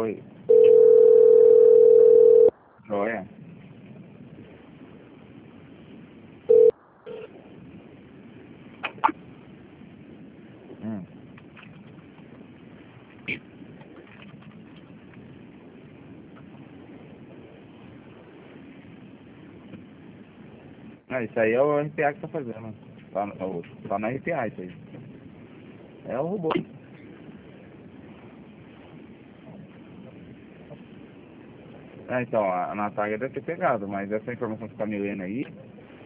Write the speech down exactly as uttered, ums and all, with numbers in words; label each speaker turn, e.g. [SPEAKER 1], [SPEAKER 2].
[SPEAKER 1] Oi. Joia. Hum. Ah, isso aí é o R P A que tá fazendo. Tá, no- tá no R P A isso aí. É o robô. Ah, então, a Natália deve ter pegado, mas essa informação que você tá me lendo aí,